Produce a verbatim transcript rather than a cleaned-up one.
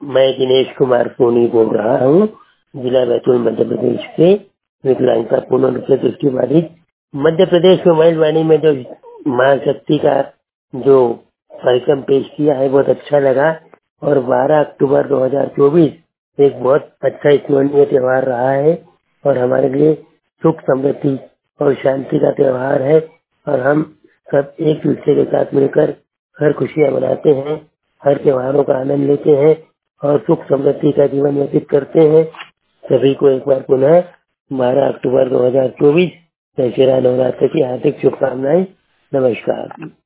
मैं दिनेश कुमार सोनी बोल रहा हूँ, जिला बैतूल मध्य प्रदेश से। विकलांगता पूर्ण रूप से दृष्टि बाधित मध्य प्रदेश मोबाइल वाणी में जो माँ शक्ति का जो कार्यक्रम पेश किया है बहुत अच्छा लगा। और बारह अक्टूबर दो हज़ार चौबीस एक बहुत अच्छा स्मरणीय त्योहार रहा है और हमारे लिए सुख समृद्धि और शांति का त्योहार है। और हम सब एक दूसरे के साथ मिलकर हर खुशियाँ मनाते हैं, हर त्योहारों का आनंद लेते हैं और सुख समृद्धि का जीवन व्यतीत करते हैं। सभी को एक बार पुनः बारह अक्टूबर दो हज़ार चौबीस दशहरा नवरात्र की हार्दिक शुभकामनाएं। नमस्कार।